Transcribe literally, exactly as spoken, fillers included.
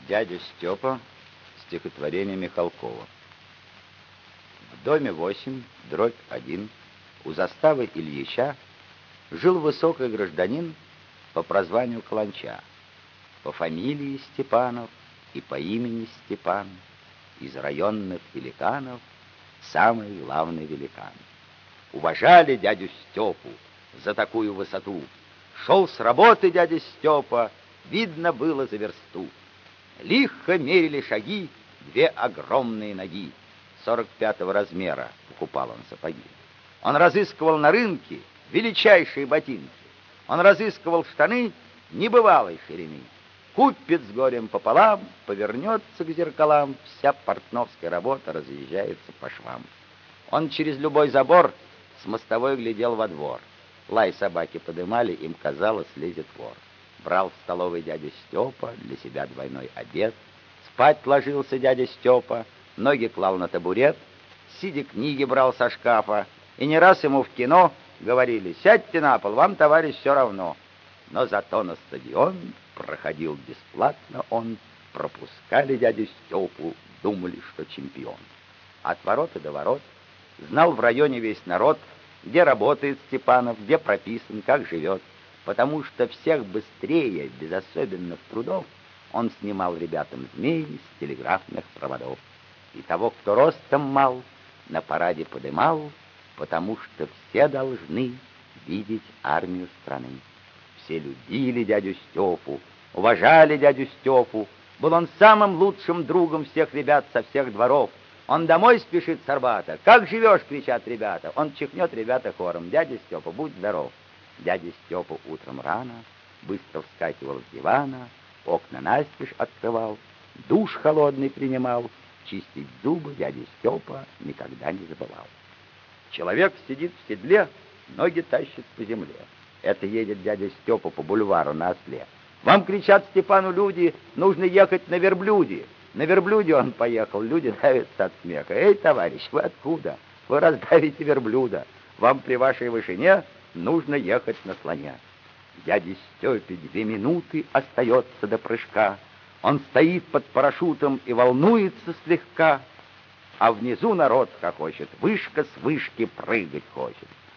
Дядя Степа. Стихотворение Михалкова. В доме восемь, дробь один, у заставы Ильича жил высокий гражданин по прозванию Каланча, по фамилии Степанов и по имени Степан, из районных великанов самый главный великан. Уважали дядю Степу за такую высоту. Шел с работы дядя Степа, видно было за версту. Лихо мерили шаги две огромные ноги, сорок пятого размера покупал он сапоги. Он разыскивал на рынке величайшие ботинки. Он разыскивал штаны небывалой ширины. Купит с горем пополам, повернется к зеркалам, вся портновская работа разъезжается по швам. Он через любой забор с мостовой глядел во двор. Лай собаки подымали, им казалось, лезет вор. Брал в столовой дядя Степа для себя двойной обед. Спать ложился дядя Степа, ноги клал на табурет, сидя книги брал со шкафа, и не раз ему в кино говорили: «Сядьте на пол, вам, товарищ, все равно». Но зато на стадион проходил бесплатно он, пропускали дядю Степу, думали, что чемпион. От ворота до ворот знал в районе весь народ, где работает Степанов, где прописан, как живет, потому что всех быстрее, без особенных трудов, он снимал ребятам змей с телеграфных проводов. И того, кто ростом мал, на параде подымал, потому что все должны видеть армию страны. Все любили дядю Степу, уважали дядю Степу. Был он самым лучшим другом всех ребят со всех дворов. Он домой спешит с Арбата. «Как живешь?» — кричат ребята. Он чихнет ребята хором: «Дядя Степа, будь здоров». Дядя Степа утром рано быстро вскакивал с дивана, окна настежь открывал, душ холодный принимал, чистить зубы дядя Степа никогда не забывал. Человек сидит в седле, ноги тащит по земле. Это едет дядя Степа по бульвару на осле. Вам, кричат Степану люди, нужно ехать на верблюде. На верблюде он поехал, люди давятся от смеха. «Эй, товарищ, вы откуда? Вы раздавите верблюда. Вам при вашей вышине нужно ехать на слоне». Дяде Степе две минуты остается до прыжка. Он стоит под парашютом и волнуется слегка, а внизу народ хохочет, вышка с вышки прыгать хочет.